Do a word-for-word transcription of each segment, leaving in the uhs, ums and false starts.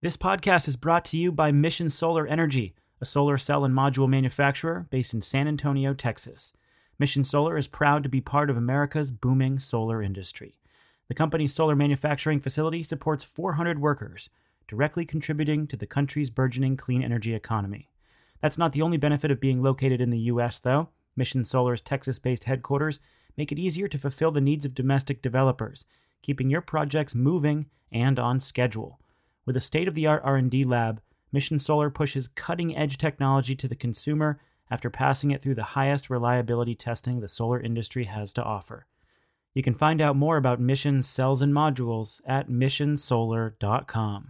This podcast is brought to you by Mission Solar Energy, a solar cell and module manufacturer based in San Antonio, Texas. Mission Solar is proud to be part of America's booming solar industry. The company's solar manufacturing facility supports four hundred workers, directly contributing to the country's burgeoning clean energy economy. That's not the only benefit of being located in the U S, though. Mission Solar's Texas-based headquarters make it easier to fulfill the needs of domestic developers, keeping your projects moving and on schedule. With a state-of-the-art R and D lab, Mission Solar pushes cutting-edge technology to the consumer after passing it through the highest reliability testing the solar industry has to offer. You can find out more about Mission's cells and modules at mission solar dot com.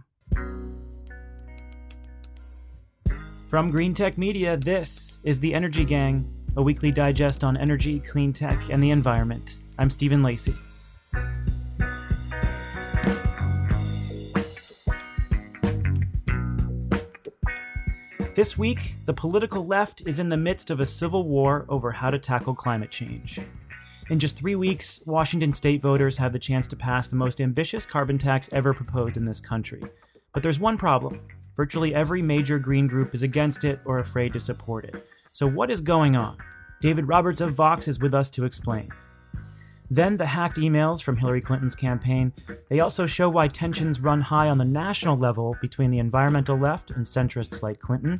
From Green Tech Media, this is The Energy Gang, a weekly digest on energy, clean tech, and the environment. I'm Stephen Lacey. This week, the political left is in the midst of a civil war over how to tackle climate change. In just three weeks, Washington state voters have the chance to pass the most ambitious carbon tax ever proposed in this country. But there's one problem. Virtually every major green group is against it or afraid to support it. So what is going on? David Roberts of Vox is with us to explain. Then the hacked emails from Hillary Clinton's campaign. They also show why tensions run high on the national level between the environmental left and centrists like Clinton.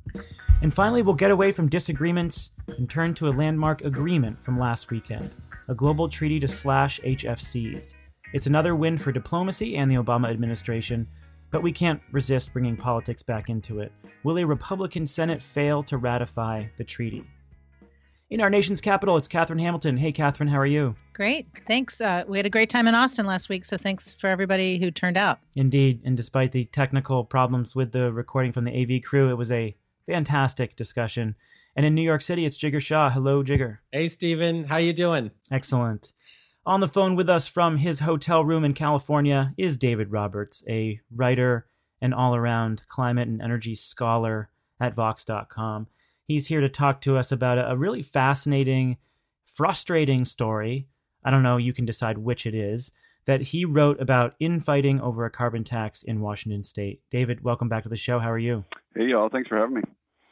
And finally, we'll get away from disagreements and turn to a landmark agreement from last weekend, a global treaty to slash H F Cs. It's another win for diplomacy and the Obama administration, but we can't resist bringing politics back into it. Will a Republican Senate fail to ratify the treaty? In our nation's capital, it's Catherine Hamilton. Hey, Catherine, how are you? Great. Thanks. Uh, we had a great time in Austin last week, so thanks for everybody who turned out. Indeed. And despite the technical problems with the recording from the A V crew, it was a fantastic discussion. And in New York City, it's Jigar Shah. Hello, Jigar. Hey, Stephen. How you doing? Excellent. On the phone with us from his hotel room in California is David Roberts, a writer and all-around climate and energy scholar at Vox dot com. He's here to talk to us about a really fascinating, frustrating story. I don't know, you can decide which it is, that he wrote about infighting over a carbon tax in Washington state. David, welcome back to the show. How are you? Hey, y'all. Thanks for having me.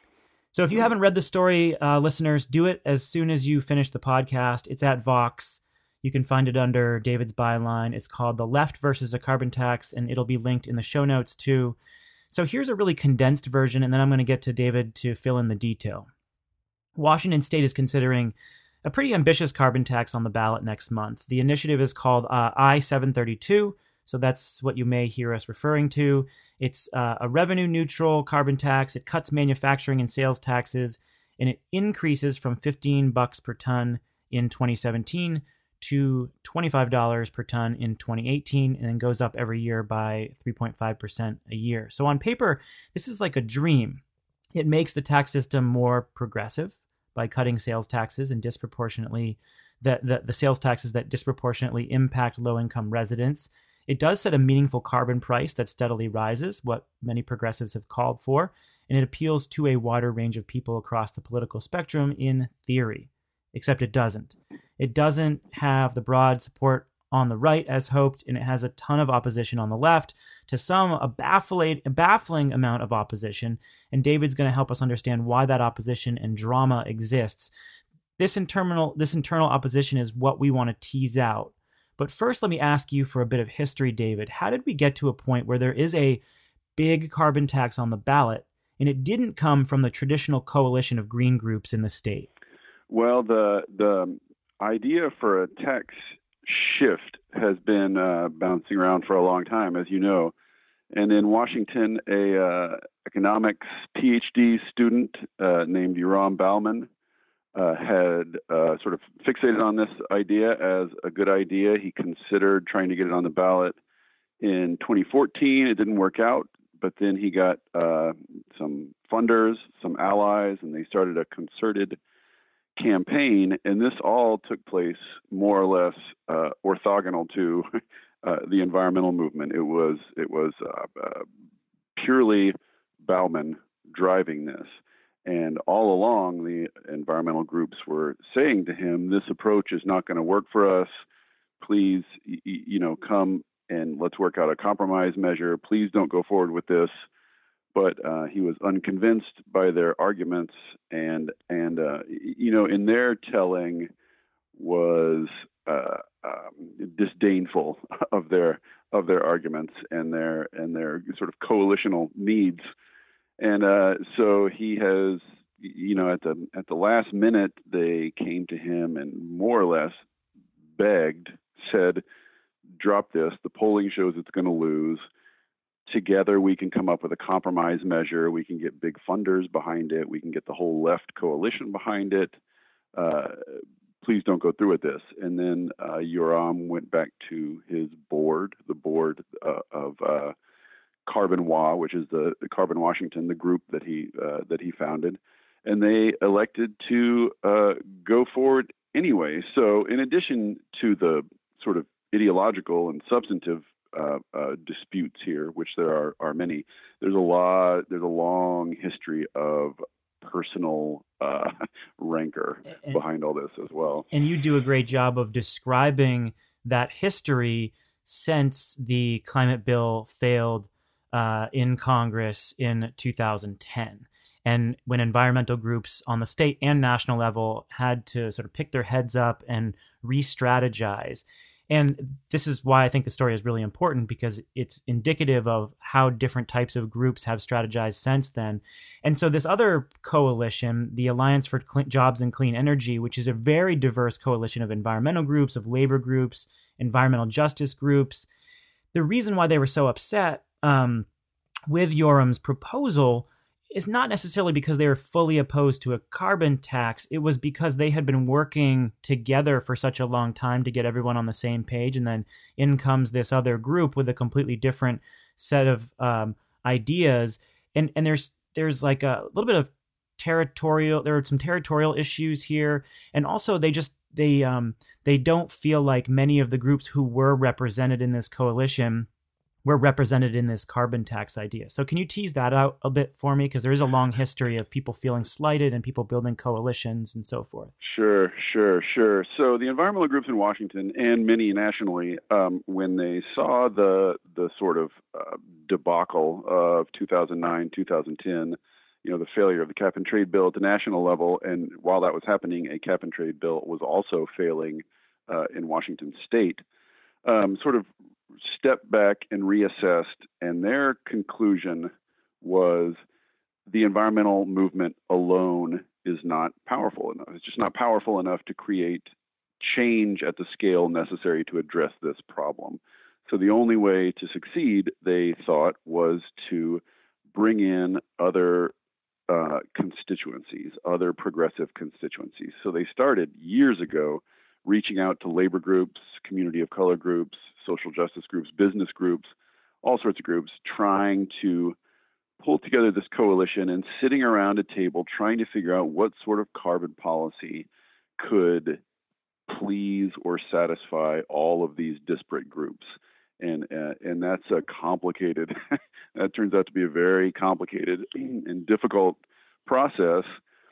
So if you haven't read the story, uh, listeners, do it as soon as you finish the podcast. It's at Vox. You can find it under David's byline. It's called The Left versus a Carbon Tax, and it'll be linked in the show notes too. So here's a really condensed version, and then I'm going to get to David to fill in the detail. Washington State is considering a pretty ambitious carbon tax on the ballot next month. The initiative is called uh, I seven thirty-two, so that's what you may hear us referring to. It's uh, a revenue-neutral carbon tax. It cuts manufacturing and sales taxes, and it increases from fifteen bucks per ton in twenty seventeen to twenty-five dollars per ton in twenty eighteen, and then goes up every year by three point five percent a year. So on paper, this is like a dream. It makes the tax system more progressive by cutting sales taxes and disproportionately the, the, the sales taxes that disproportionately impact low-income residents. It does set a meaningful carbon price that steadily rises, what many progressives have called for, and it appeals to a wider range of people across the political spectrum in theory, except it doesn't. It doesn't have the broad support on the right as hoped, and it has a ton of opposition on the left, to some a baffling, a baffling amount of opposition, and David's going to help us understand why that opposition and drama exists. This internal, this internal opposition is what we want to tease out. But first, let me ask you for a bit of history, David. How did we get to a point where there is a big carbon tax on the ballot, and it didn't come from the traditional coalition of green groups in the state? Well, the the idea for a tax shift has been uh, bouncing around for a long time, as you know. And in Washington, a uh, economics P H D student uh, named Yoram Bauman uh, had uh, sort of fixated on this idea as a good idea. He considered trying to get it on the ballot in twenty fourteen. It didn't work out, but then he got uh, some funders, some allies, and they started a concerted campaign, and this all took place more or less uh, orthogonal to uh, the environmental movement. It was it was uh, uh, purely Bauman driving this, and all along the environmental groups were saying to him, "This approach is not going to work for us. Please, y- you know, come and let's work out a compromise measure. Please don't go forward with this. But uh, he was unconvinced by their arguments, and and uh, you know, in their telling, was uh, um, disdainful of their of their arguments and their and their sort of coalitional needs. And uh, so he has, you know, at the at the last minute, they came to him and more or less begged, said, "Drop this. The polling shows it's going to lose. Together, we can come up with a compromise measure. We can get big funders behind it. We can get the whole left coalition behind it. Uh, please don't go through with this." And then uh, Yoram went back to his board, the board uh, of uh, Carbon Wa, which is the, the Carbon Washington, the group that he uh, that he founded, and they elected to uh, go forward anyway. So, in addition to the sort of ideological and substantive Uh, uh, disputes here, which there are, are many. There's a lot. There's a long history of personal uh, rancor and, behind all this as well. And you do a great job of describing that history since the climate bill failed uh, in Congress in two thousand ten, and when environmental groups on the state and national level had to sort of pick their heads up and re-strategize. And this is why I think the story is really important, because it's indicative of how different types of groups have strategized since then. And so this other coalition, the Alliance for Clean Jobs and Clean Energy, which is a very diverse coalition of environmental groups, of labor groups, environmental justice groups, the reason why they were so upset um, with Yoram's proposal is not necessarily because they were fully opposed to a carbon tax. It was because they had been working together for such a long time to get everyone on the same page. And then in comes this other group with a completely different set of um, ideas. And and there's there's like a little bit of territorial, there are some territorial issues here. And also they just, they um they don't feel like many of the groups who were represented in this coalition were represented in this carbon tax idea. So can you tease that out a bit for me? Because there is a long history of people feeling slighted and people building coalitions and so forth. Sure, sure, sure. So the environmental groups in Washington and many nationally, um, when they saw the the sort of uh, debacle of two thousand nine, two thousand ten, you know, the failure of the cap and trade bill at the national level, and while that was happening, a cap and trade bill was also failing uh, in Washington state, um, sort of stepped back and reassessed, and their conclusion was the environmental movement alone is not powerful enough. It's just not powerful enough to create change at the scale necessary to address this problem. So the only way to succeed, they thought, was to bring in other uh, constituencies, other progressive constituencies. So they started years ago reaching out to labor groups, community of color groups, social justice groups, business groups, all sorts of groups, trying to pull together this coalition and sitting around a table trying to figure out what sort of carbon policy could please or satisfy all of these disparate groups. And uh, and that's a complicated, that turns out to be a very complicated and difficult process.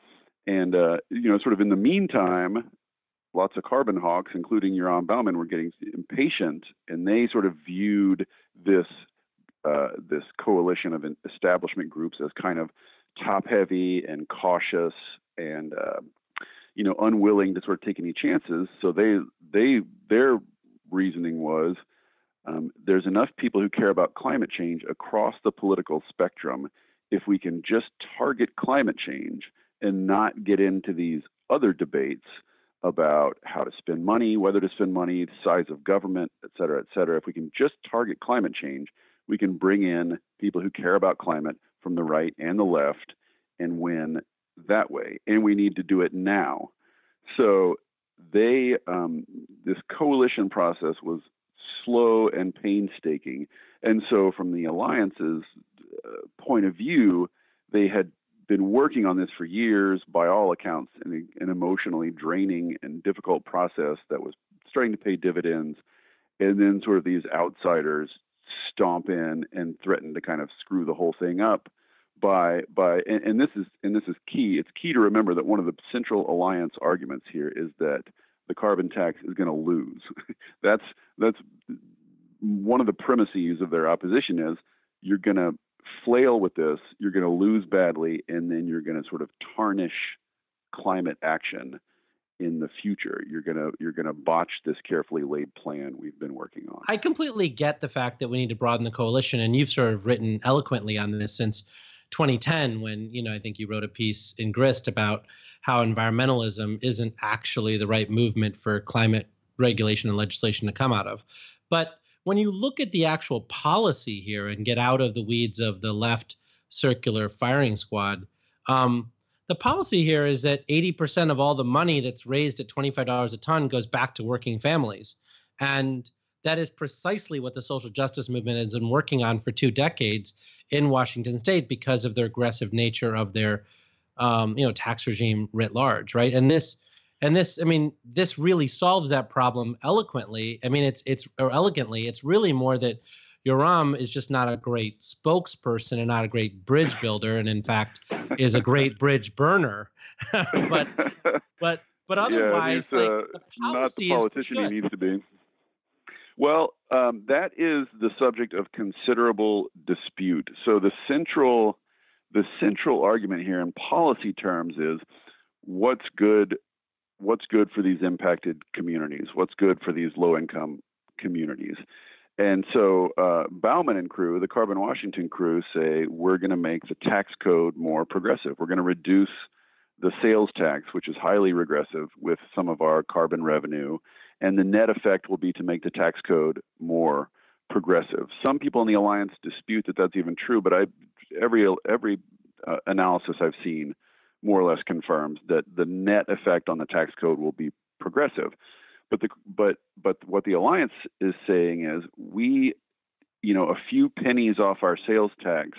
And, uh, you know, sort of in the meantime, lots of carbon hawks, including Yoram Bauman, were getting impatient, and they sort of viewed this uh, this coalition of establishment groups as kind of top-heavy and cautious and uh, you know unwilling to sort of take any chances. So they they their reasoning was um, there's enough people who care about climate change across the political spectrum. If we can just target climate change and not get into these other debates about how to spend money, whether to spend money, the size of government, et cetera, et cetera. If we can just target climate change, we can bring in people who care about climate from the right and the left and win that way. And we need to do it now. So they, um, this coalition process was slow and painstaking. And so from the alliance's uh, point of view, they had been working on this for years, by all accounts, an, an emotionally draining and difficult process that was starting to pay dividends. And then sort of these outsiders stomp in and threaten to kind of screw the whole thing up by by and, and this is and this is key. It's key to remember that one of the central alliance arguments here is that the carbon tax is going to lose. that's that's one of the premises of their opposition is you're going to flail with this, you're going to lose badly, and then you're going to sort of tarnish climate action in the future. You're going to you're going to botch this carefully laid plan we've been working on. I completely get the fact that we need to broaden the coalition, and you've sort of written eloquently on this since twenty ten, when, you know, I think you wrote a piece in Grist about how environmentalism isn't actually the right movement for climate regulation and legislation to come out of. But when you look at the actual policy here and get out of the weeds of the left circular firing squad, um, the policy here is that eighty percent of all the money that's raised at twenty-five dollars a ton goes back to working families. And that is precisely what the social justice movement has been working on for two decades in Washington state because of the aggressive nature of their um, you know, tax regime writ large, right? And this And this, I mean, this really solves that problem eloquently. I mean, it's it's or elegantly. It's really more that Yoram is just not a great spokesperson and not a great bridge builder, and in fact, is a great bridge burner. but but but otherwise, yeah, he's, uh, like, the not the politician is he needs to be. Well, um, that is the subject of considerable dispute. So the central the central argument here in policy terms is what's good. What's good for these impacted communities? What's good for these low-income communities? And so uh, Bauman and crew, the Carbon Washington crew, say we're going to make the tax code more progressive. We're going to reduce the sales tax, which is highly regressive, with some of our carbon revenue, and the net effect will be to make the tax code more progressive. Some people in the alliance dispute that that's even true, but I, every every uh, analysis I've seen more or less confirms that the net effect on the tax code will be progressive. But the but but what the alliance is saying is we, you know, a few pennies off our sales tax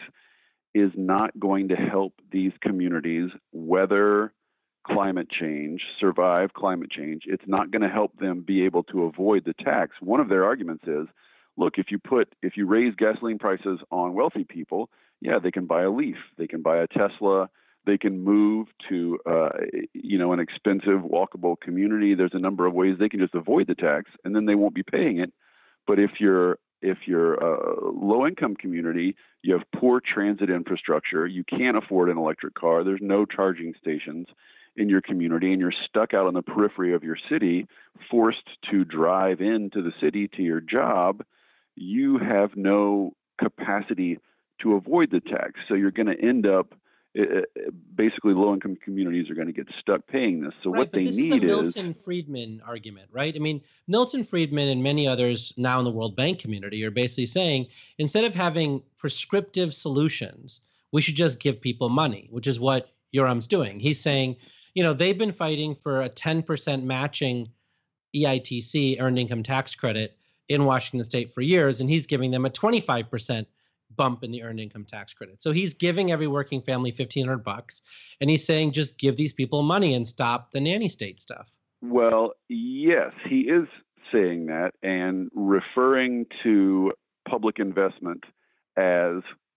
is not going to help these communities weather climate change, survive climate change. It's not going to help them be able to avoid the tax. One of their arguments is, look, if you put if you raise gasoline prices on wealthy people, yeah, they can buy a Leaf, they can buy a Tesla. They can move to, uh, you know, an expensive walkable community. There's a number of ways they can just avoid the tax, and then they won't be paying it. But if you're if you're a low-income community, you have poor transit infrastructure, you can't afford an electric car, there's no charging stations in your community, and you're stuck out on the periphery of your city, forced to drive into the city to your job, you have no capacity to avoid the tax. So you're going to end up It, it, basically low-income communities are going to get stuck paying this. So right, what they this need is a is Milton Friedman argument, right? I mean, Milton Friedman and many others now in the World Bank community are basically saying instead of having prescriptive solutions, we should just give people money, which is what Yoram's doing. He's saying, you know, they've been fighting for a ten percent matching E I T C, earned income tax credit, in Washington state for years, and he's giving them a twenty-five percent bump in the earned income tax credit. So he's giving every working family fifteen hundred bucks, and he's saying just give these people money and stop the nanny state stuff. Well, yes, he is saying that and referring to public investment as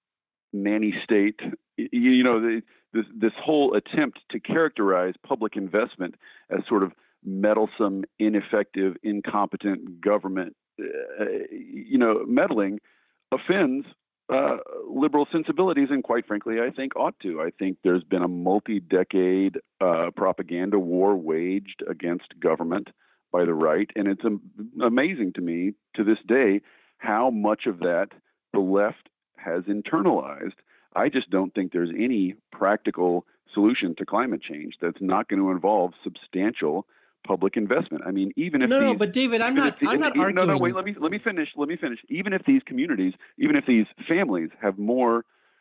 nanny state. You know, the, this this whole attempt to characterize public investment as sort of meddlesome, ineffective, incompetent government, uh, you know, meddling offends Uh, liberal sensibilities, and quite frankly, I think ought to. I think there's been a multi-decade uh, propaganda war waged against government by the right, and it's um, amazing to me to this day how much of that the left has internalized. I just don't think there's any practical solution to climate change that's not going to involve substantial public investment. I mean, even if no, these, no, but David, I'm not, the, I'm not even, arguing. No, no, wait, let me, let me finish. Let me finish. Even if these communities, even if these families have more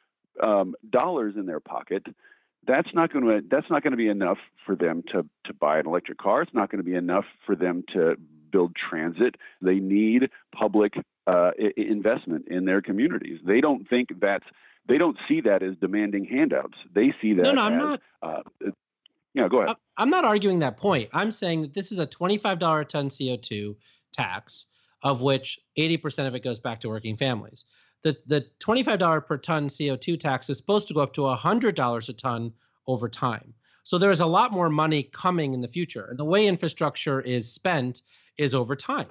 um, dollars in their pocket, that's not going to, that's not going to be enough for them to to buy an electric car. It's not going to be enough for them to build transit. They need public uh, investment in their communities. They don't think that's, they don't see that as demanding handouts. They see that no, no, I'm as, not. Uh, Yeah, go ahead. I'm not arguing that point. I'm saying that this is a twenty-five dollars a ton C O two tax, of which eighty percent of it goes back to working families. The the twenty-five dollars per ton C O two tax is supposed to go up to one hundred dollars a ton over time. So there is a lot more money coming in the future. And the way infrastructure is spent is over time.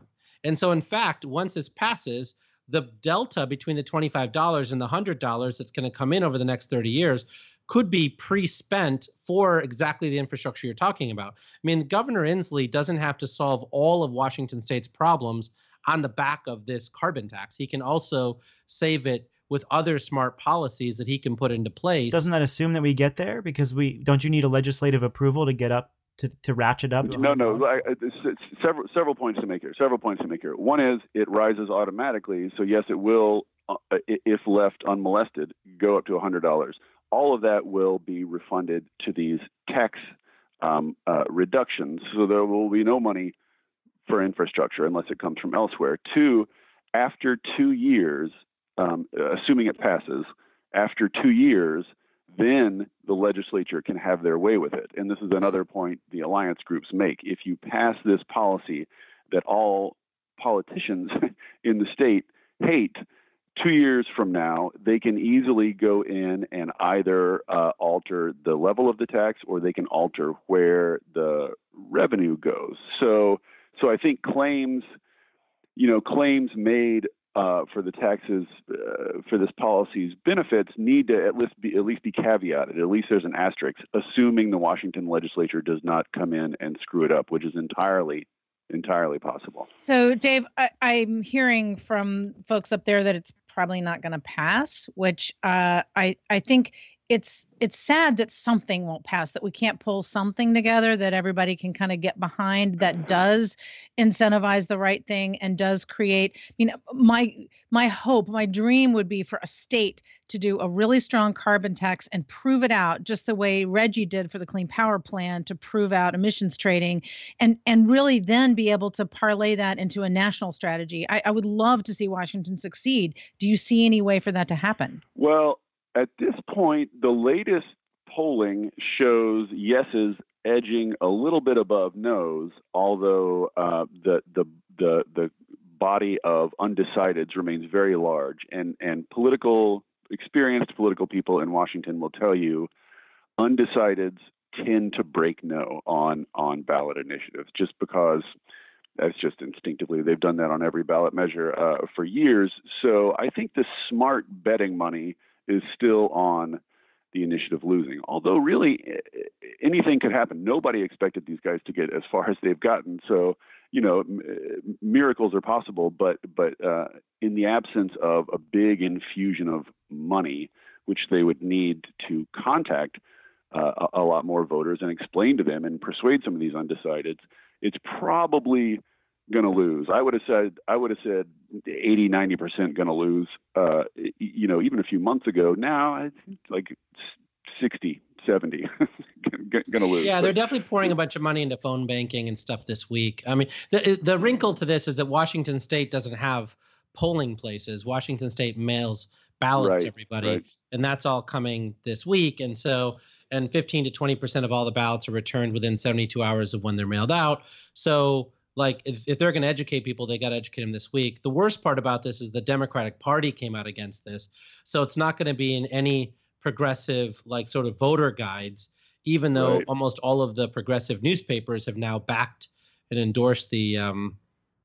And so, in fact, once this passes, the delta between the twenty-five dollars and the one hundred dollars that's going to come in over the next thirty years could be pre-spent for exactly the infrastructure you're talking about. I mean, Governor Inslee doesn't have to solve all of Washington State's problems on the back of this carbon tax. He can also save it with other smart policies that he can put into place. Doesn't that assume that we get there? Because we don't you need a legislative approval to get up to, to ratchet up? No, no. I, it's, it's several several points to make here. Several points to make here. One is it rises automatically. So yes, it will, uh, if left unmolested, go up to one hundred dollars. All of that will be refunded to these tax um, uh, reductions. So there will be no money for infrastructure unless it comes from elsewhere. Two, after two years, um, assuming it passes, after two years, then the legislature can have their way with it. And this is another point the alliance groups make. If you pass this policy that all politicians in the state hate, two years from now, they can easily go in and either uh, alter the level of the tax or they can alter where the revenue goes. So, so I think claims, you know, claims made uh, for the taxes uh, for this policy's benefits need to at least be at least be caveated. At least there's an asterisk, assuming the Washington legislature does not come in and screw it up, which is entirely entirely possible. So, Dave, I, I'm hearing from folks up there that it's probably not going to pass, which uh, I I think it's it's sad that something won't pass, that we can't pull something together that everybody can kind of get behind that does incentivize the right thing and does create. I mean, my my hope, my dream would be for a state to do a really strong carbon tax and prove it out, just the way Reggie did for the Clean Power Plan to prove out emissions trading, and and really then be able to parlay that into a national strategy. I, I would love to see Washington succeed. Do you see any way for that to happen? Well, at this point, the latest polling shows yeses edging a little bit above no's, although uh, the the the the body of undecideds remains very large, and and political experienced political people in Washington will tell you undecideds tend to break no on on ballot initiatives, just because that's just instinctively they've done that on every ballot measure uh, for years. So I think the smart betting money is still on the initiative losing. Although really anything could happen. Nobody expected these guys to get as far as they've gotten. So, you know, m- miracles are possible, but but uh, in the absence of a big infusion of money, which they would need to contact uh, a, a lot more voters and explain to them and persuade some of these undecideds, it's probably going to lose. I would have said, I would have said eighty, ninety percent going to lose, uh, you know, even a few months ago. Now it's like sixty, seventy going to lose. Yeah, but, they're definitely pouring a bunch of money into phone banking and stuff this week. I mean, the, the wrinkle to this is that Washington State doesn't have polling places. Washington State mails ballots right, to everybody, right. and that's all coming this week. And so, and fifteen to twenty percent of all the ballots are returned within seventy-two hours of when they're mailed out. So, like, if, if they're going to educate people, they got to educate them this week. The worst part about this is the Democratic Party came out against this. So it's not going to be in any progressive, like, sort of voter guides, even though right. almost all of the progressive newspapers have now backed and endorsed the um,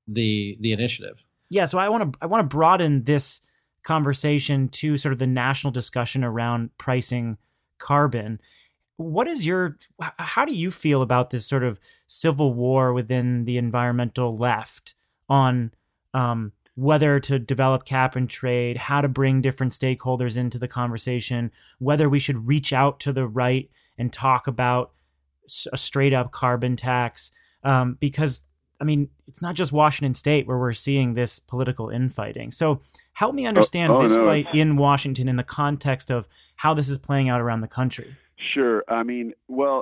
the the initiative. Yeah, so I want to I want to broaden this conversation to sort of the national discussion around pricing carbon. What is your, how do you feel about this sort of civil war within the environmental left on um, whether to develop cap and trade, how to bring different stakeholders into the conversation, whether we should reach out to the right and talk about a straight up carbon tax? Um, because, I mean, it's not just Washington State where we're seeing this political infighting. So help me understand oh, oh, this no. fight in Washington in the context of how this is playing out around the country. Sure. I mean, well,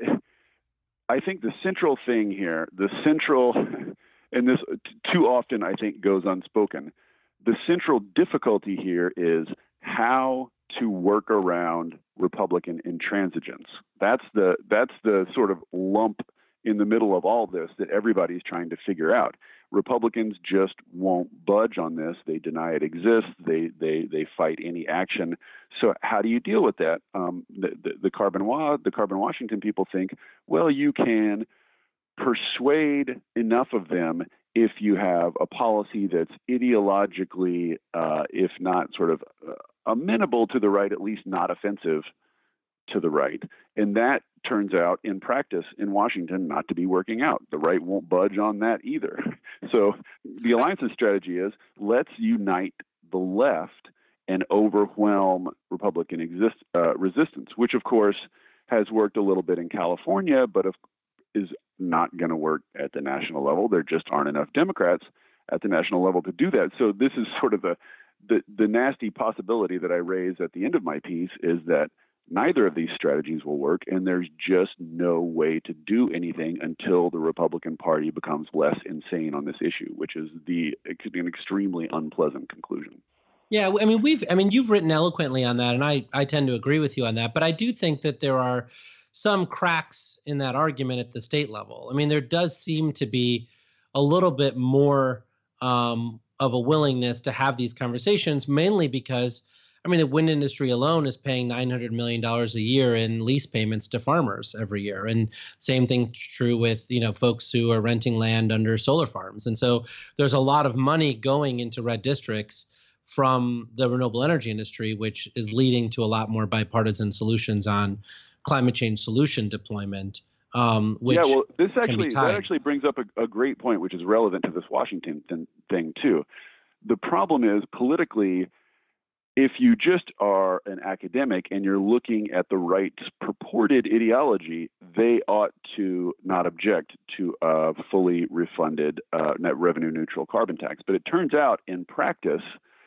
I think the central thing here, the central, and this too often I think goes unspoken, the central difficulty here is how to work around Republican intransigence. That's the that's the sort of lump in the middle of all this that everybody's trying to figure out. Republicans just won't budge on this. They deny it exists. They they they fight any action. So how do you deal with that? Um, the, the, the carbon wa- the carbon Washington people think, well, you can persuade enough of them if you have a policy that's ideologically, uh, if not sort of uh, amenable to the right, at least not offensive to the right. And that turns out in practice in Washington not to be working out. The right won't budge on that either. So the alliance's strategy is, let's unite the left and overwhelm Republican exist, uh, resistance, which of course has worked a little bit in California, but of, is not going to work at the national level. There just aren't enough Democrats at the national level to do that. So this is sort of the, the, the nasty possibility that I raise at the end of my piece, is that neither of these strategies will work, and there's just no way to do anything until the Republican Party becomes less insane on this issue, which is the an extremely unpleasant conclusion. Yeah, I mean, we've, I mean, you've written eloquently on that, and I, I tend to agree with you on that. But I do think that there are some cracks in that argument at the state level. I mean, there does seem to be a little bit more um, of a willingness to have these conversations, mainly because, I mean, the wind industry alone is paying nine hundred million dollars a year in lease payments to farmers every year. And same thing true with, you know, folks who are renting land under solar farms. And so there's a lot of money going into red districts from the renewable energy industry, which is leading to a lot more bipartisan solutions on climate change solution deployment. Um, which yeah, well, this can be actually tied. that actually brings up a, a great point, which is relevant to this Washington th- thing too. The problem is politically, if you just are an academic and you're looking at the right's purported ideology, they ought to not object to a fully refunded uh, net revenue neutral carbon tax. But it turns out in practice,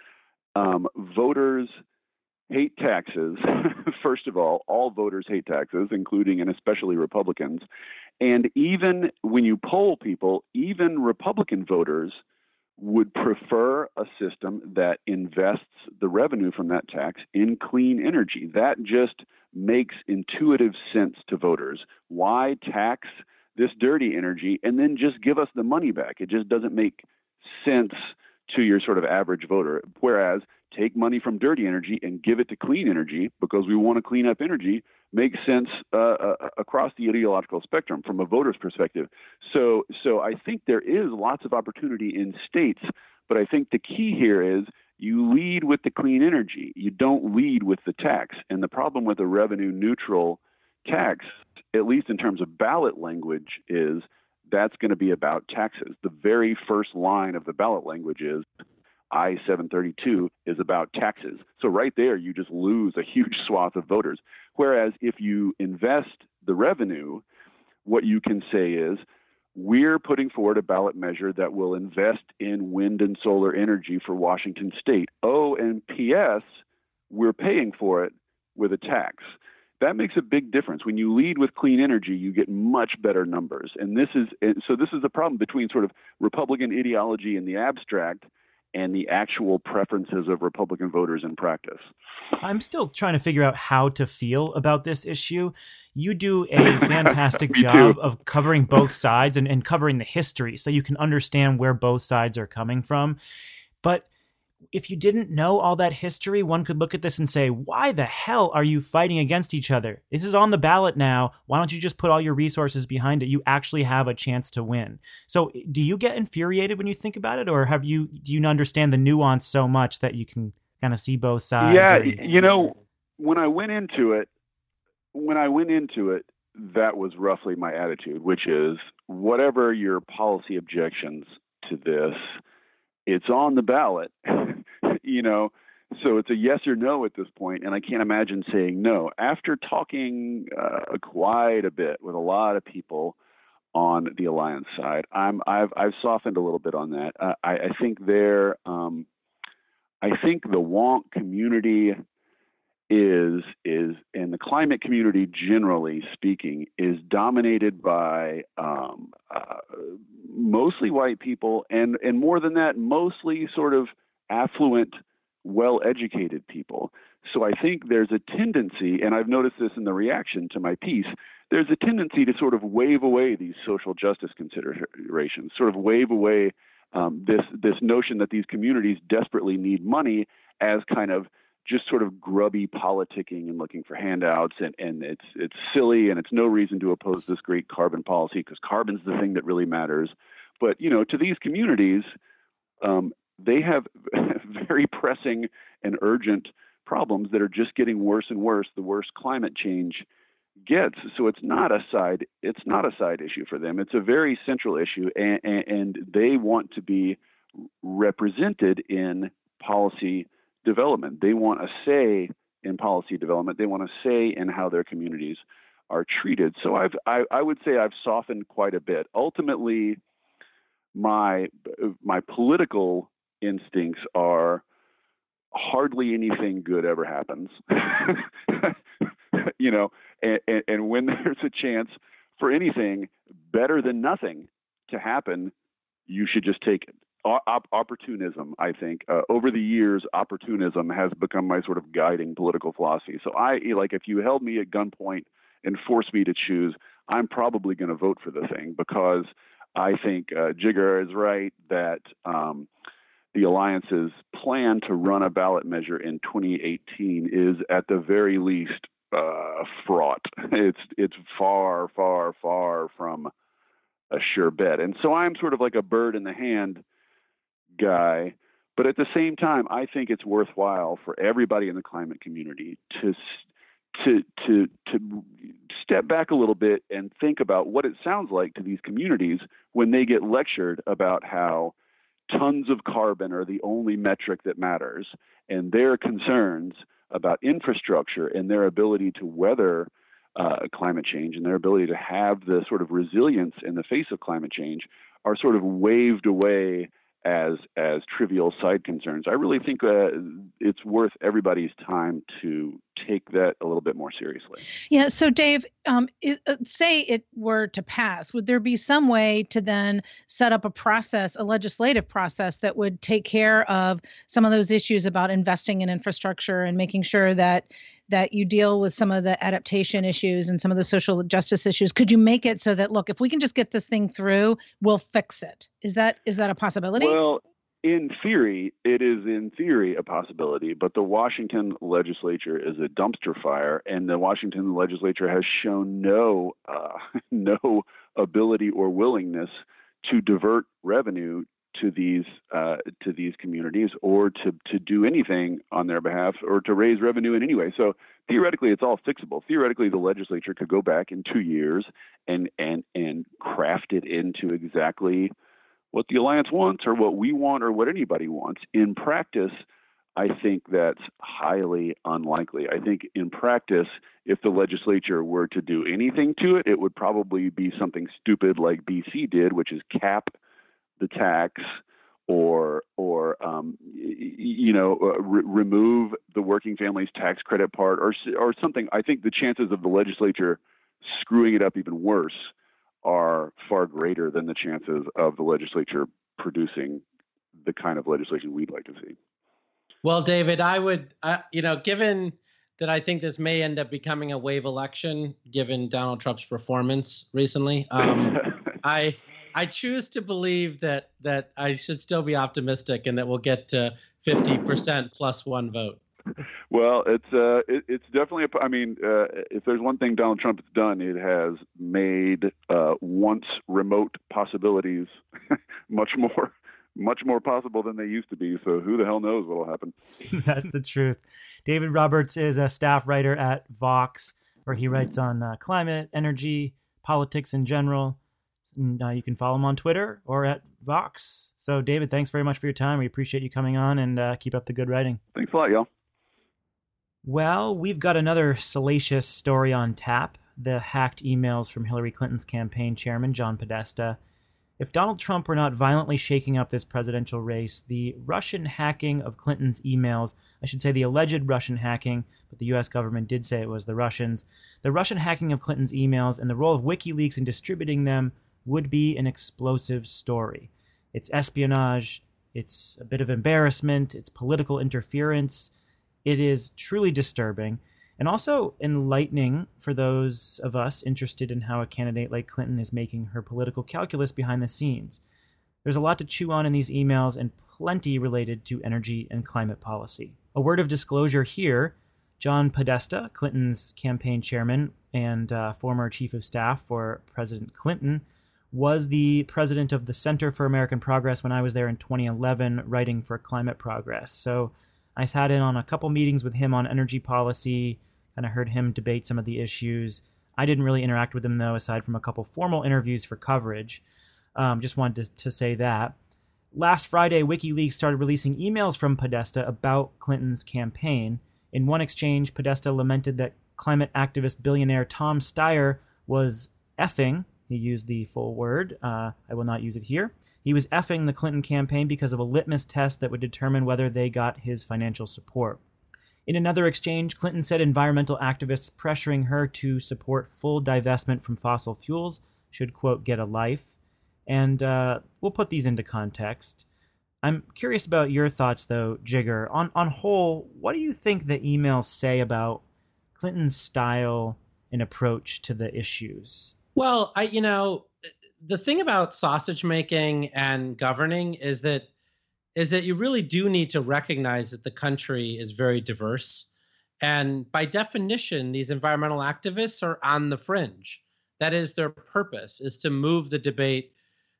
um, voters hate taxes. First of all, all voters hate taxes, including and especially Republicans. And even when you poll people, even Republican voters would prefer a system that invests the revenue from that tax in clean energy. That just makes intuitive sense to voters. Why tax this dirty energy and then just give us the money back? It just doesn't make sense to your sort of average voter. Whereas take money from dirty energy and give it to clean energy because we want to clean up energy makes sense uh, uh, across the ideological spectrum from a voter's perspective. So, so I think there is lots of opportunity in states, but I think the key here is you lead with the clean energy. You don't lead with the tax. And the problem with a revenue neutral tax, at least in terms of ballot language, is that's going to be about taxes. The very first line of the ballot language is I seven thirty-two is about taxes. So right there, you just lose a huge swath of voters. Whereas if you invest the revenue, what you can say is, we're putting forward a ballot measure that will invest in wind and solar energy for Washington state. Oh, and P S, we're paying for it with a tax. That makes a big difference. When you lead with clean energy, you get much better numbers. And this is so this is the problem between sort of Republican ideology in the abstract and the actual preferences of Republican voters in practice. I'm still trying to figure out how to feel about this issue. You do a fantastic job too. of covering both sides and, and covering the history so you can understand where both sides are coming from. But if you didn't know all that history, one could look at this and say, why the hell are you fighting against each other? This is on the ballot now. Why don't you just put all your resources behind it? You actually have a chance to win. So do you get infuriated when you think about it? Or have you, do you understand the nuance so much that you can kind of see both sides? Yeah, or... you know, when I went into it, when I went into it, that was roughly my attitude, which is whatever your policy objections to this, it's on the ballot, you know, so it's a yes or no at this point, and I can't imagine saying no. After talking uh, quite a bit with a lot of people on the alliance side, I'm I've I've softened a little bit on that. Uh, I, I think there, um, I think the wonk community is is and the climate community generally speaking is dominated by um, uh, mostly white people and and more than that, mostly sort of affluent, well-educated people. So I think there's a tendency, and I've noticed this in the reaction to my piece, there's a tendency to sort of wave away these social justice considerations, sort of wave away um, this this notion that these communities desperately need money as kind of just sort of grubby politicking and looking for handouts, and, and it's it's silly, and it's no reason to oppose this great carbon policy because carbon's the thing that really matters. But, you know, to these communities, um, they have very pressing and urgent problems that are just getting worse and worse the worse climate change gets. So it's not a side it's not a side issue for them. It's a very central issue, and, and, and they want to be represented in policy development. They want a say in policy development. They want a say in how their communities are treated. So I've I, I would say I've softened quite a bit. Ultimately, my my political instincts are hardly anything good ever happens. You know, and, and, and when there's a chance for anything better than nothing to happen, you should just take it. Op- opportunism, I think, uh, over the years, opportunism has become my sort of guiding political philosophy. So I, like, if you held me at gunpoint and forced me to choose, I'm probably going to vote for the thing, because I think uh, Jigar is right that um, the Alliance's plan to run a ballot measure in twenty eighteen is at the very least uh, fraught. It's it's far, far, far from a sure bet. And so I'm sort of like a bird in the hand guy, but at the same time, I think it's worthwhile for everybody in the climate community to to to to step back a little bit and think about what it sounds like to these communities when they get lectured about how tons of carbon are the only metric that matters, and their concerns about infrastructure and their ability to weather uh, climate change and their ability to have the sort of resilience in the face of climate change are sort of waved away as as trivial side concerns. I really think uh, it's worth everybody's time to take that a little bit more seriously. Yeah. So, Dave, um, it, uh, say it were to pass, would there be some way to then set up a process, a legislative process that would take care of some of those issues about investing in infrastructure and making sure that that you deal with some of the adaptation issues and some of the social justice issues? Could you make it so that, look, if we can just get this thing through, we'll fix it? Is that is that a possibility? Well, in theory, it is in theory a possibility, but the Washington legislature is a dumpster fire, and the Washington legislature has shown no uh, no ability or willingness to divert revenue to these uh, to these communities, or to to do anything on their behalf, or to raise revenue in any way. So theoretically, it's all fixable. Theoretically, the legislature could go back in two years and and and craft it into exactly what the Alliance wants, or what we want, or what anybody wants. In practice, I think that's highly unlikely. I think in practice, if the legislature were to do anything to it, it would probably be something stupid like B C did, which is cap the tax, or or um, you know uh, re- remove the working families tax credit part, or or something. I think the chances of the legislature screwing it up even worse are far greater than the chances of the legislature producing the kind of legislation we'd like to see. Well, David, I would, uh, you know, given that I think this may end up becoming a wave election, given Donald Trump's performance recently, um, I I choose to believe that that I should still be optimistic and that we'll get to fifty percent plus one vote. Well, it's uh, it, it's definitely a. I mean, uh, if there's one thing Donald Trump has done, it has made uh, once remote possibilities much more, much more possible than they used to be. So who the hell knows what will happen? That's the truth. David Roberts is a staff writer at Vox, where he writes on uh, climate, energy, politics in general. And, uh, you can follow him on Twitter or at Vox. So, David, thanks very much for your time. We appreciate you coming on, and uh, keep up the good writing. Thanks a lot, y'all. Well, we've got another salacious story on tap, the hacked emails from Hillary Clinton's campaign chairman, John Podesta. If Donald Trump were not violently shaking up this presidential race, the Russian hacking of Clinton's emails, I should say the alleged Russian hacking, but the U S government did say it was the Russians, the Russian hacking of Clinton's emails and the role of WikiLeaks in distributing them would be an explosive story. It's espionage, it's a bit of embarrassment, it's political interference. It is truly disturbing and also enlightening for those of us interested in how a candidate like Clinton is making her political calculus behind the scenes. There's a lot to chew on in these emails and plenty related to energy and climate policy. A word of disclosure here, John Podesta, Clinton's campaign chairman and uh, former chief of staff for President Clinton, was the president of the Center for American Progress when I was there in twenty eleven writing for Climate Progress. So I sat in on a couple meetings with him on energy policy, and I heard him debate some of the issues. I didn't really interact with him, though, aside from a couple formal interviews for coverage. Um, just wanted to, to say that. Last Friday, WikiLeaks started releasing emails from Podesta about Clinton's campaign. In one exchange, Podesta lamented that climate activist billionaire Tom Steyer was effing, he used the full word, uh, I will not use it here, he was effing the Clinton campaign because of a litmus test that would determine whether they got his financial support. In another exchange, Clinton said environmental activists pressuring her to support full divestment from fossil fuels should, quote, get a life. And uh, we'll put these into context. I'm curious about your thoughts, though, Jigar. On on whole, what do you think the emails say about Clinton's style and approach to the issues? Well, I you know, the thing about sausage making and governing is that is that you really do need to recognize that the country is very diverse. And by definition, these environmental activists are on the fringe. That is their purpose, is to move the debate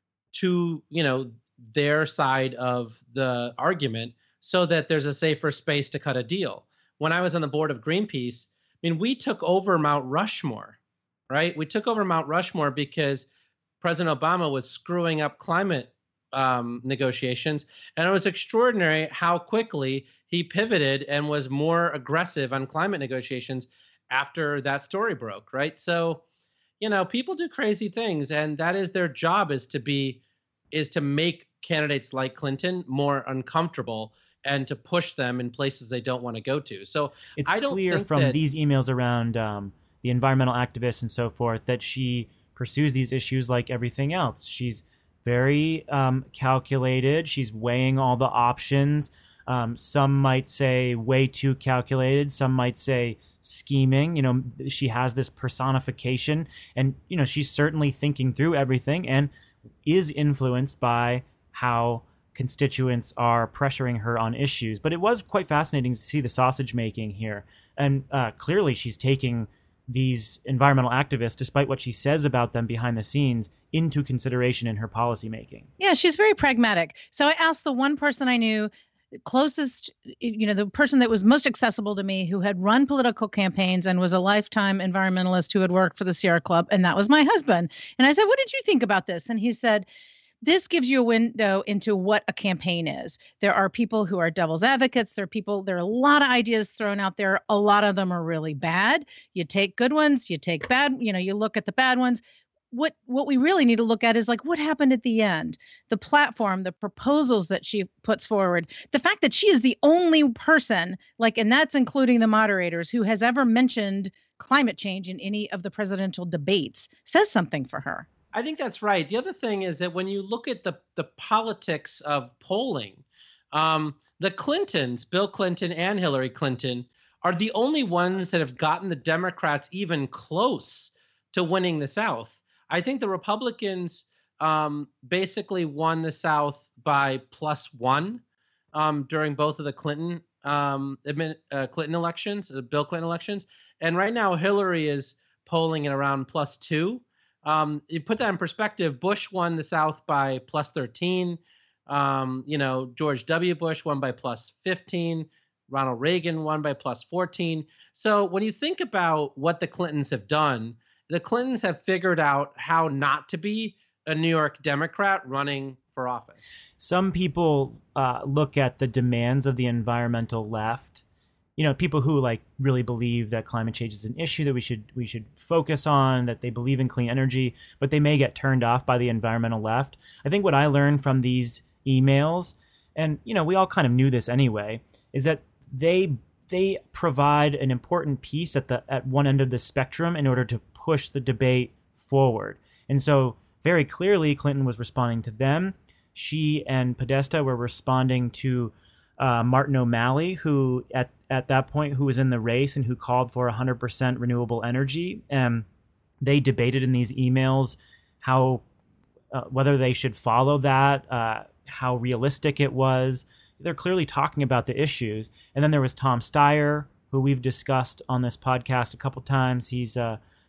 to, you know, their side of the argument so that there's a safer space to cut a deal. When I was on the board of Greenpeace, I mean, we took over Mount Rushmore, right? We took over Mount Rushmore because President Obama was screwing up climate um, negotiations. And it was extraordinary how quickly he pivoted and was more aggressive on climate negotiations after that story broke, right? So, you know, people do crazy things, and that is their job, is to be, is to make candidates like Clinton more uncomfortable and to push them in places they don't want to go to. So it's I don't clear think from that, these emails around um, the environmental activists and so forth that she pursues these issues like everything else. She's very um, calculated. She's weighing all the options. Um, some might say way too calculated. Some might say scheming. You know, she has this personification, and, you know, she's certainly thinking through everything and is influenced by how constituents are pressuring her on issues. But it was quite fascinating to see the sausage making here. And uh, clearly she's taking these environmental activists, despite what she says about them behind the scenes, into consideration in her policy making. Yeah, she's very pragmatic. So I asked the one person I knew closest, you know, the person that was most accessible to me, who had run political campaigns and was a lifetime environmentalist who had worked for the Sierra Club, and that was my husband. And I said, what did you think about this? And he said, this gives you a window into what a campaign is. There are people who are devil's advocates. There are people, there are a lot of ideas thrown out there. A lot of them are really bad. You take good ones, you take bad, you know, you look at the bad ones. What what we really need to look at is, like, what happened at the end, the platform, the proposals that she puts forward, the fact that she is the only person, like, and that's including the moderators, who has ever mentioned climate change in any of the presidential debates, says something for her. I think that's right. The other thing is that when you look at the, the politics of polling, um, the Clintons, Bill Clinton and Hillary Clinton, are the only ones that have gotten the Democrats even close to winning the South. I think the Republicans um, basically won the South by plus one um, during both of the Clinton um, admin, uh, Clinton elections, uh, Bill Clinton elections. And right now, Hillary is polling at around plus two. Um, you put that in perspective, Bush won the South by plus thirteen. Um, you know, George W. Bush won by plus fifteen. Ronald Reagan won by plus fourteen. So when you think about what the Clintons have done, the Clintons have figured out how not to be a New York Democrat running for office. Some people uh, look at the demands of the environmental left. You know, people who like really believe that climate change is an issue that we should we should focus on, that they believe in clean energy, but they may get turned off by the environmental left. I think what I learned from these emails, and, you know, we all kind of knew this anyway, is that they they provide an important piece at the at one end of the spectrum in order to push the debate forward. And so very clearly Clinton was responding to them. She and Podesta were responding to uh, Martin O'Malley, who at, at that point, who was in the race and who called for one hundred percent renewable energy. And they debated in these emails how uh, whether they should follow that, uh, how realistic it was. They're clearly talking about the issues. And then there was Tom Steyer, who we've discussed on this podcast a couple times. He's a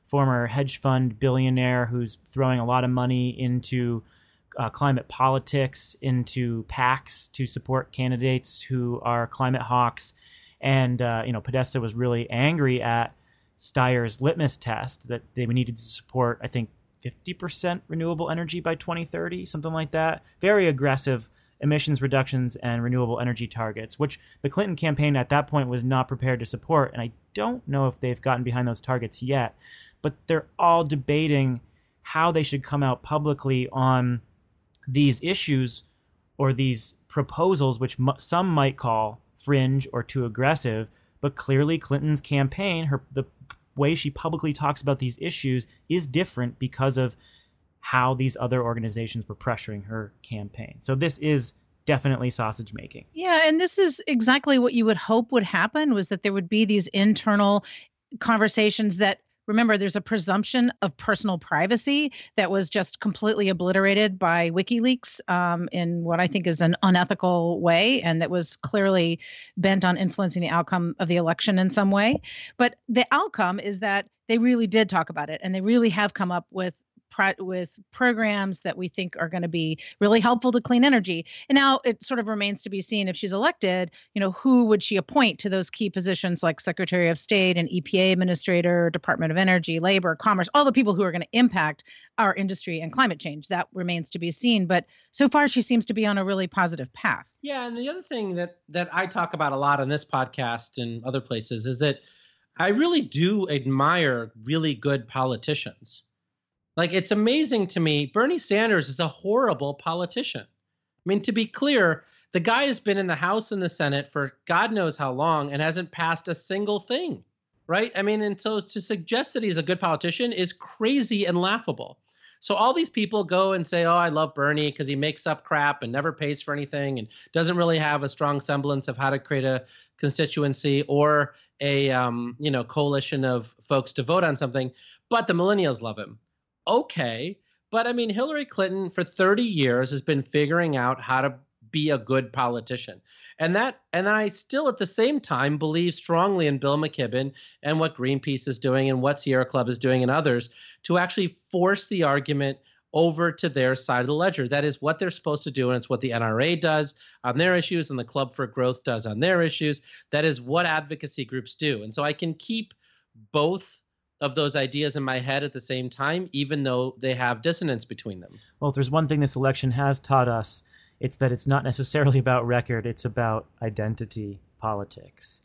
former hedge fund billionaire who's throwing a lot of money into uh, climate politics, into PACs to support candidates who are climate hawks. And, uh, you know, Podesta was really angry at Steyer's litmus test that they needed to support, I think, fifty percent renewable energy by twenty thirty, something like that. Very aggressive emissions reductions and renewable energy targets, which the Clinton campaign at that point was not prepared to support. And I don't know if they've gotten behind those targets yet, but they're all debating how they should come out publicly on these issues or these proposals, which m- some might call fringe or too aggressive. But clearly Clinton's campaign, her the way she publicly talks about these issues is different because of how these other organizations were pressuring her campaign. So this is definitely sausage making. Yeah, and this is exactly what you would hope would happen, was that there would be these internal conversations that, remember, there's a presumption of personal privacy that was just completely obliterated by WikiLeaks um, in what I think is an unethical way, and that was clearly bent on influencing the outcome of the election in some way. But the outcome is that they really did talk about it, and they really have come up with with programs that we think are going to be really helpful to clean energy. And now it sort of remains to be seen, if she's elected, you know, who would she appoint to those key positions like Secretary of State and E P A Administrator, Department of Energy, Labor, Commerce, all the people who are going to impact our industry and climate change. That remains to be seen. But so far, she seems to be on a really positive path. Yeah. And the other thing that that I talk about a lot on this podcast and other places is that I really do admire really good politicians. Like, it's amazing to me. Bernie Sanders is a horrible politician. I mean, to be clear, the guy has been in the House and the Senate for God knows how long and hasn't passed a single thing, right? I mean, and so to suggest that he's a good politician is crazy and laughable. So all these people go and say, oh, I love Bernie because he makes up crap and never pays for anything and doesn't really have a strong semblance of how to create a constituency or a, um, you know, coalition of folks to vote on something. But the millennials love him. Okay, but I mean, Hillary Clinton for thirty years has been figuring out how to be a good politician. And that, and I still at the same time believe strongly in Bill McKibben and what Greenpeace is doing and what Sierra Club is doing and others to actually force the argument over to their side of the ledger. That is what they're supposed to do, and it's what the N R A does on their issues and the Club for Growth does on their issues. That is what advocacy groups do. And so I can keep both of those ideas in my head at the same time, even though they have dissonance between them. Well, if there's one thing this election has taught us, it's that it's not necessarily about record, it's about identity politics.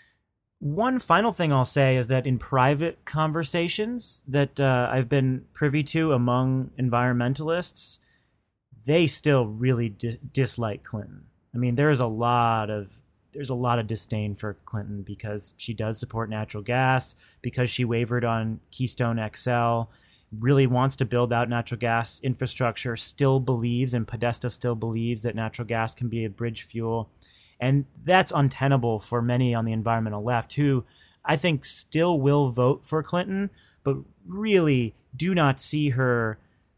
One final thing I'll say is that in private conversations that uh, I've been privy to among environmentalists, they still really di- dislike Clinton. I mean, there's a lot of There's a lot of disdain for Clinton because she does support natural gas, because she wavered on Keystone X L, really wants to build out natural gas infrastructure, still believes, and Podesta still believes, that natural gas can be a bridge fuel. And that's untenable for many on the environmental left who I think still will vote for Clinton, but really do not see her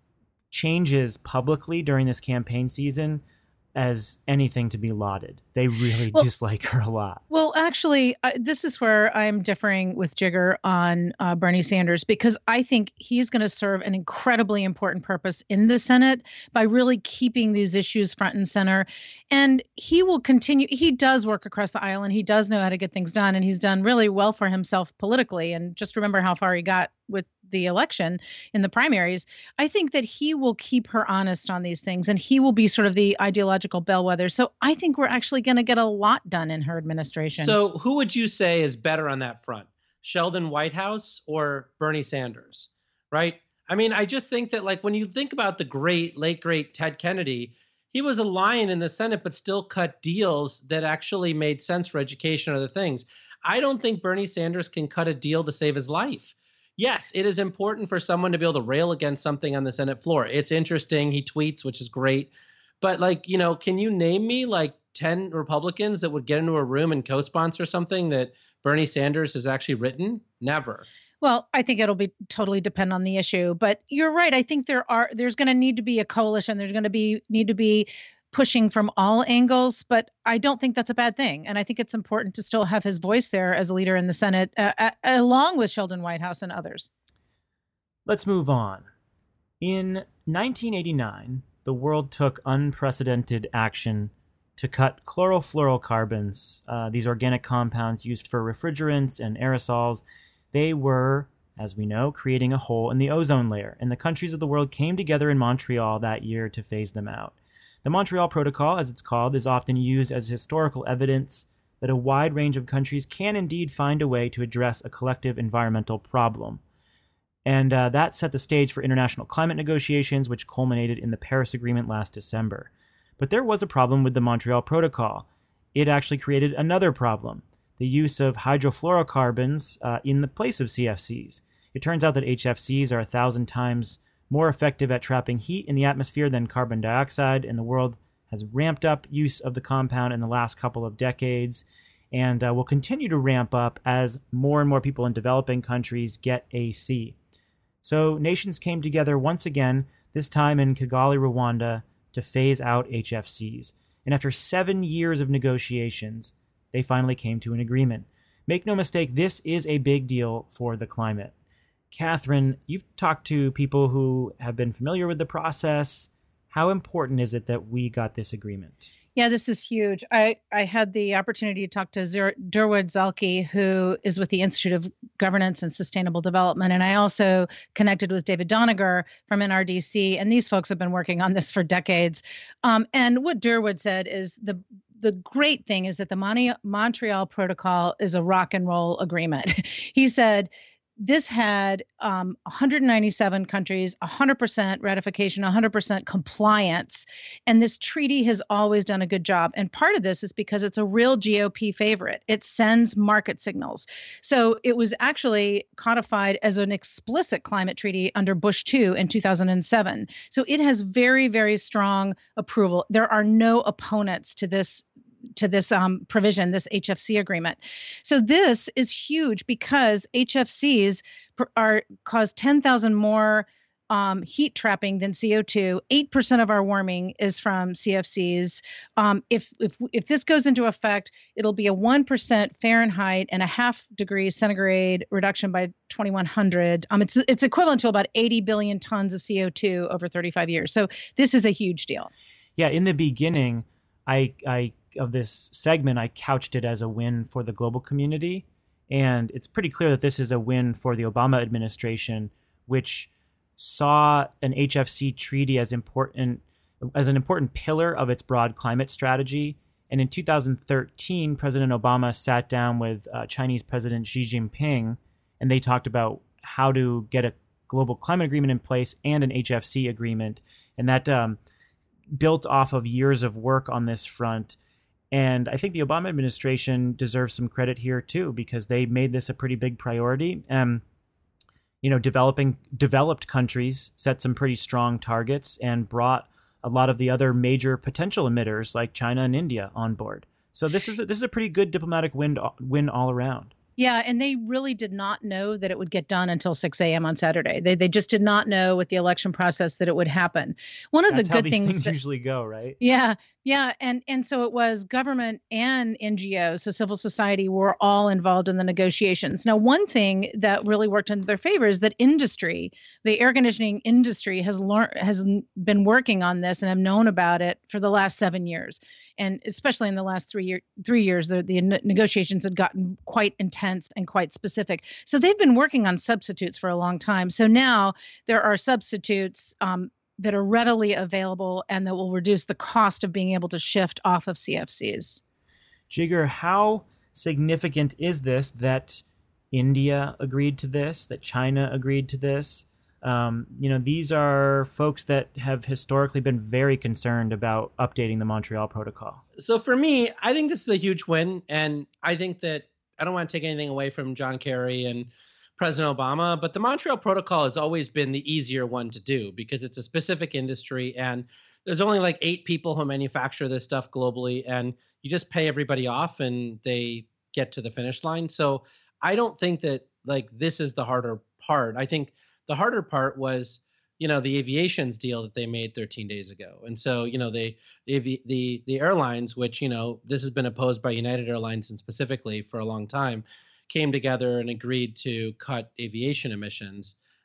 changes publicly during this campaign season as anything to be lauded. They really well, dislike her a lot. Well, actually, uh, this is where I'm differing with Jigger on uh, Bernie Sanders, because I think he's going to serve an incredibly important purpose in the Senate by really keeping these issues front and center. And he will continue. He does work across the aisle and he does know how to get things done. And he's done really well for himself politically. And just remember how far he got with the election in the primaries. I think that he will keep her honest on these things, and he will be sort of the ideological bellwether. So I think we're actually going to get a lot done in her administration. So who would you say is better on that front? Sheldon Whitehouse or Bernie Sanders, right? I mean, I just think that, like, when you think about the great, late great Ted Kennedy, he was a lion in the Senate, but still cut deals that actually made sense for education or other things. I don't think Bernie Sanders can cut a deal to save his life. Yes, it is important for someone to be able to rail against something on the Senate floor. It's interesting. He tweets, which is great. But, like, you know, can you name me like ten Republicans that would get into a room and co-sponsor something that Bernie Sanders has actually written? Never. Well, I think it'll be totally depend on the issue. But you're right. I think there are there's going to need to be a coalition. There's going to be need to be pushing from all angles, but I don't think that's a bad thing. And I think it's important to still have his voice there as a leader in the Senate, uh, uh, along with Sheldon Whitehouse and others. Let's move on. In nineteen eighty-nine, the world took unprecedented action to cut chlorofluorocarbons, uh, these organic compounds used for refrigerants and aerosols. They were, as we know, creating a hole in the ozone layer, and the countries of the world came together in Montreal that year to phase them out. The Montreal Protocol, as it's called, is often used as historical evidence that a wide range of countries can indeed find a way to address a collective environmental problem. And uh, that set the stage for international climate negotiations, which culminated in the Paris Agreement last December. But there was a problem with the Montreal Protocol. It actually created another problem, the use of hydrofluorocarbons uh, in the place of C F Cs. It turns out that H F Cs are a thousand times more effective at trapping heat in the atmosphere than carbon dioxide, and the world has ramped up use of the compound in the last couple of decades, and uh, will continue to ramp up as more and more people in developing countries get A C. So nations came together once again, this time in Kigali, Rwanda, to phase out H F Cs. And after seven years of negotiations, they finally came to an agreement. Make no mistake, this is a big deal for the climate. Catherine, you've talked to people who have been familiar with the process. How important is it that we got this agreement? Yeah, this is huge. I, I had the opportunity to talk to Zer- Durwood Zelke, who is with the Institute of Governance and Sustainable Development. And I also connected with David Doniger from N R D C. And these folks have been working on this for decades. Um, and what Durwood said is the the great thing is that the Mon- Montreal Protocol is a rock and roll agreement. He said, this had um, one hundred ninety-seven countries, one hundred percent ratification, one hundred percent compliance. And this treaty has always done a good job. And part of this is because it's a real G O P favorite. It sends market signals. So it was actually codified as an explicit climate treaty under Bush two in two thousand seven. So it has very, very strong approval. There are no opponents to this to this um, provision, this H F C agreement. So this is huge because H F Cs are cause ten thousand more um, heat trapping than C O two. eight percent of our warming is from C F Cs. Um, if, if, if this goes into effect, it'll be a one percent Fahrenheit and a half degree centigrade reduction by twenty-one hundred. Um, it's, it's equivalent to about eighty billion tons of C O two over thirty-five years. So this is a huge deal. Yeah, in the beginning, I, I of this segment, I couched it as a win for the global community. And it's pretty clear that this is a win for the Obama administration, which saw an H F C treaty as important as an important pillar of its broad climate strategy. And in two thousand thirteen, President Obama sat down with uh, Chinese President Xi Jinping, and they talked about how to get a global climate agreement in place and an H F C agreement. And that um, built off of years of work on this front. And I think the Obama administration deserves some credit here too, because they made this a pretty big priority. Um, you know, developing developed countries set some pretty strong targets and brought a lot of the other major potential emitters like China and India on board. So this is a, this is a pretty good diplomatic win win all around. Yeah, and they really did not know that it would get done until six a.m. on Saturday. They they just did not know with the election process that it would happen. One of That's the how good these things, things that, usually go, right? Yeah, yeah, and and so it was government and N G Os, so civil society were all involved in the negotiations. Now, one thing that really worked in their favor is that industry, the air conditioning industry, has learned has been working on this and have known about it for the last seven years. And especially in the last three year three years, the, the negotiations had gotten quite intense and quite specific. So they've been working on substitutes for a long time. So now there are substitutes um, that are readily available and that will reduce the cost of being able to shift off of C F Cs. Jigar, how significant is this that India agreed to this, that China agreed to this? Um, you know, these are folks that have historically been very concerned about updating the Montreal Protocol. So for me, I think this is a huge win. And I think that I don't want to take anything away from John Kerry and President Obama, but the Montreal Protocol has always been the easier one to do because it's a specific industry and there's only like eight people who manufacture this stuff globally, and you just pay everybody off and they get to the finish line. So I don't think that like this is the harder part. I think the harder part was, you know, the aviation's deal that they made thirteen days ago. And so, you know, they, the, the, the airlines, which, you know, this has been opposed by United Airlines and specifically for a long time, came together and agreed to cut aviation emissions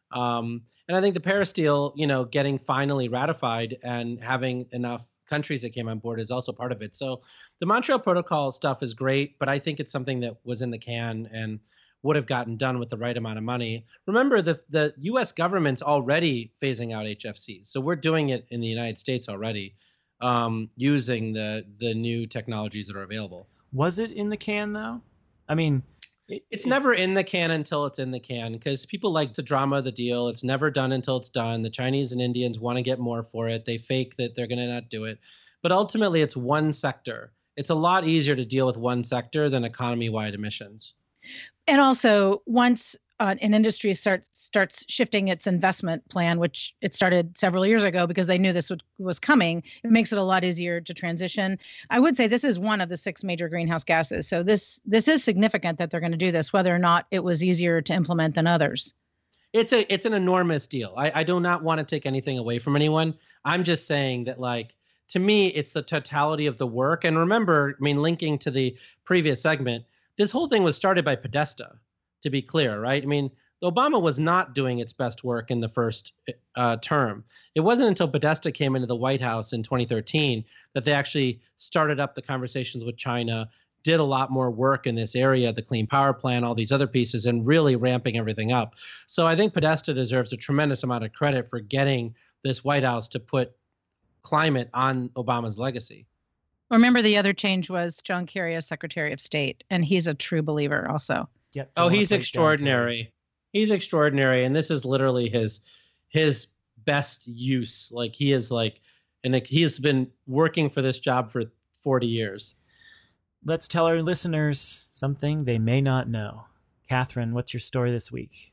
Um, and I think the Paris deal, you know, getting finally ratified and having enough countries that came on board is also part of it. So the Montreal Protocol stuff is great, but I think it's something that was in the can and would have gotten done with the right amount of money. Remember, the, the U S government's already phasing out H F Cs. So we're doing it in the United States already, um, using the, the new technologies that are available. Was it in the can, though? I mean... It, it's it, never in the can until it's in the can, because people like to drama the deal. It's never done until it's done. The Chinese and Indians want to get more for it. They fake that they're going to not do it. But ultimately, it's one sector. It's a lot easier to deal with one sector than economy-wide emissions. And also, once uh, an industry starts starts shifting its investment plan, which it started several years ago because they knew this would, was coming, it makes it a lot easier to transition. I would say this is one of the six major greenhouse gases. So this this is significant that they're going to do this, whether or not it was easier to implement than others. It's a it's an enormous deal. I, I do not want to take anything away from anyone. I'm just saying that, like, to me, it's the totality of the work. And remember, I mean, linking to the previous segment, this whole thing was started by Podesta, to be clear, right? I mean, Obama was not doing its best work in the first uh, term. It wasn't until Podesta came into the White House in twenty thirteen that they actually started up the conversations with China, did a lot more work in this area, the Clean Power Plan, all these other pieces, and really ramping everything up. So I think Podesta deserves a tremendous amount of credit for getting this White House to put climate on Obama's legacy. Remember, the other change was John Kerry as Secretary of State, and he's a true believer also. Yep. Oh, he's extraordinary. He's extraordinary, and this is literally his his best use. Like, he is like, and he has been working for this job for forty years. Let's tell our listeners something they may not know. Catherine, what's your story this week?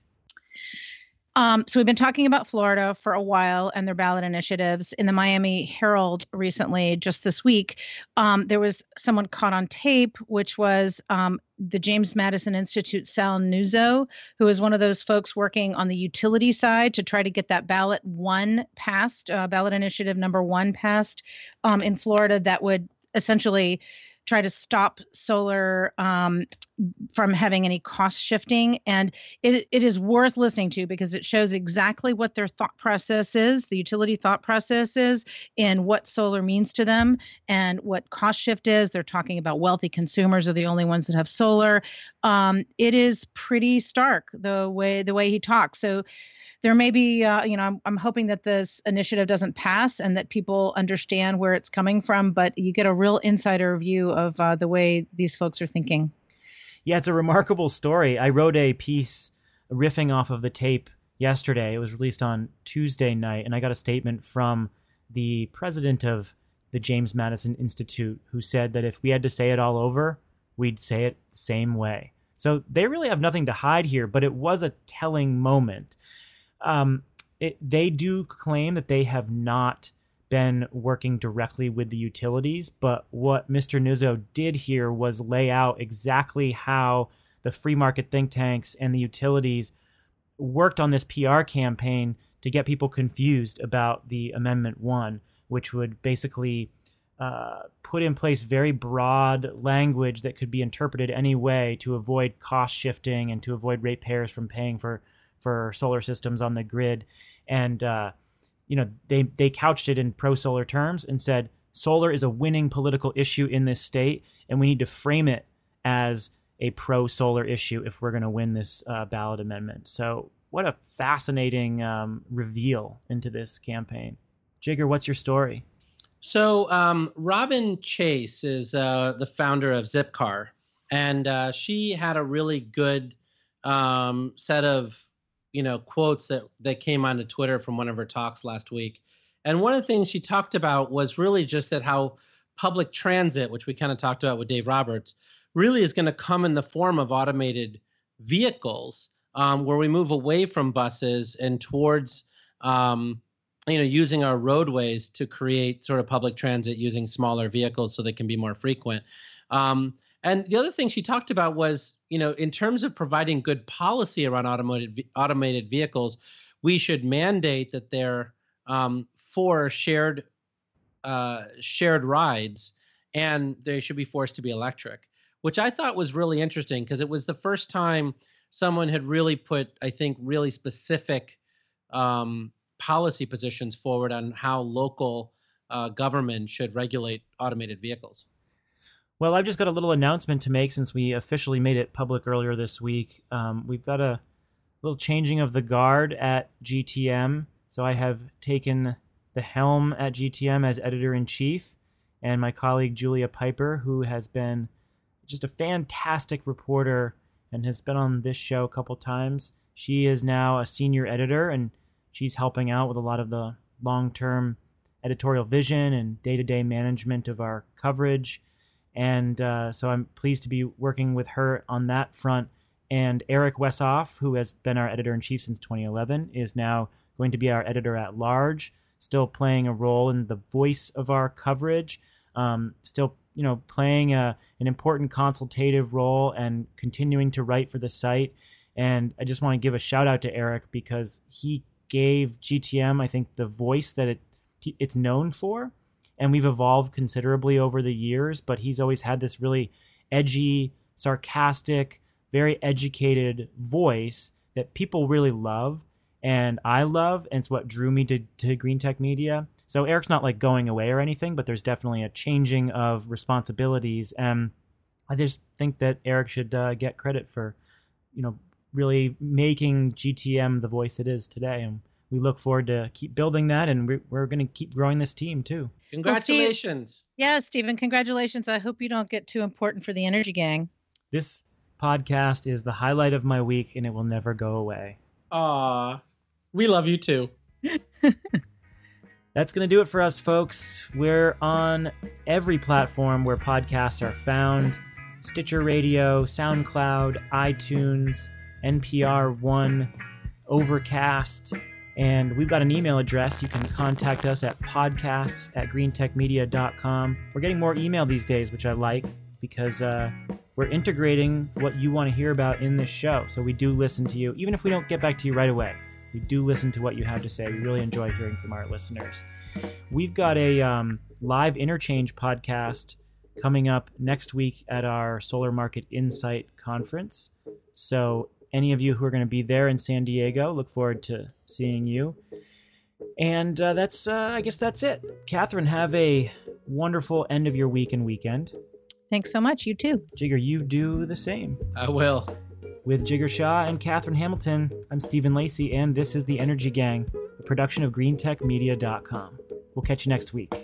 Um, so we've been talking about Florida for a while and their ballot initiatives. In the Miami Herald recently, just this week, um, there was someone caught on tape, which was um, the James Madison Institute Sal Nuzzo, who is one of those folks working on the utility side to try to get that ballot one passed, uh, ballot initiative number one passed um, in Florida that would essentially try to stop solar um, from having any cost shifting. And it, it is worth listening to because it shows exactly what their thought process is, the utility thought process is, and what solar means to them and what cost shift is. They're talking about wealthy consumers are the only ones that have solar. Um, it is pretty stark the way the way he talks. So there may be, uh, you know, I'm, I'm hoping that this initiative doesn't pass and that people understand where it's coming from, but you get a real insider view of uh, the way these folks are thinking. Yeah, it's a remarkable story. I wrote a piece riffing off of the tape yesterday. It was released on Tuesday night, and I got a statement from the president of the James Madison Institute who said that if we had to say it all over, we'd say it the same way. So they really have nothing to hide here, but it was a telling moment. Um, it, they do claim that they have not been working directly with the utilities, but what Mister Nuzzo did here was lay out exactly how the free market think tanks and the utilities worked on this P R campaign to get people confused about the Amendment one, which would basically uh, put in place very broad language that could be interpreted any way to avoid cost shifting and to avoid ratepayers from paying for for solar systems on the grid. And, uh, you know, they, they couched it in pro-solar terms and said, solar is a winning political issue in this state, and we need to frame it as a pro-solar issue if we're going to win this uh, ballot amendment. So what a fascinating um, reveal into this campaign. Jigger, what's your story? So um, Robin Chase is uh, the founder of Zipcar, and uh, she had a really good um, set of you know, quotes that, that came onto Twitter from one of her talks last week. And one of the things she talked about was really just that how public transit, which we kind of talked about with Dave Roberts, really is going to come in the form of automated vehicles, um, where we move away from buses and towards, um, you know, using our roadways to create sort of public transit using smaller vehicles so they can be more frequent. Um, And the other thing she talked about was, you know, in terms of providing good policy around automated automated vehicles, we should mandate that they're um, for shared uh, shared rides, and they should be forced to be electric, which I thought was really interesting because it was the first time someone had really put, I think, really specific um, policy positions forward on how local uh, government should regulate automated vehicles. Well, I've just got a little announcement to make since we officially made it public earlier this week. Um, we've got a little changing of the guard at G T M. So I have taken the helm at G T M as editor-in-chief, and my colleague Julia Piper, who has been just a fantastic reporter and has been on this show a couple times. She is now a senior editor, and she's helping out with a lot of the long-term editorial vision and day-to-day management of our coverage. And uh, so I'm pleased to be working with her on that front. And Eric Wessoff, who has been our editor-in-chief since twenty eleven, is now going to be our editor-at-large, still playing a role in the voice of our coverage, um, still you know, playing a, an important consultative role and continuing to write for the site. And I just want to give a shout out to Eric because he gave G T M, I think, the voice that it it's known for. And we've evolved considerably over the years, but he's always had this really edgy, sarcastic, very educated voice that people really love and I love, and it's what drew me to, to Green Tech Media. So Eric's not like going away or anything, but there's definitely a changing of responsibilities. And I just think that Eric should uh, get credit for, you know, really making G T M the voice it is today. And we look forward to keep building that, and we're, we're going to keep growing this team too. Congratulations. Well, Steve, yeah, Stephen, congratulations. I hope you don't get too important for the Energy Gang. This podcast is the highlight of my week, and it will never go away. Aw, we love you too. That's going to do it for us, folks. We're on every platform where podcasts are found. Stitcher Radio, SoundCloud, iTunes, N P R One, Overcast. And we've got an email address. You can contact us at podcasts at greentechmedia dot com. We're getting more email these days, which I like, because uh, we're integrating what you want to hear about in this show. So we do listen to you, even if we don't get back to you right away. We do listen to what you have to say. We really enjoy hearing from our listeners. We've got a um, live interchange podcast coming up next week at our Solar Market Insight Conference. So any of you who are going to be there in San Diego, look forward to seeing you. And uh, that's, uh, I guess that's it. Catherine, have a wonderful end of your week and weekend. Thanks so much. You too. Jigger, you do the same. I will. With Jigger Shaw and Catherine Hamilton, I'm Stephen Lacey, and this is The Energy Gang, a production of green tech media dot com. We'll catch you next week.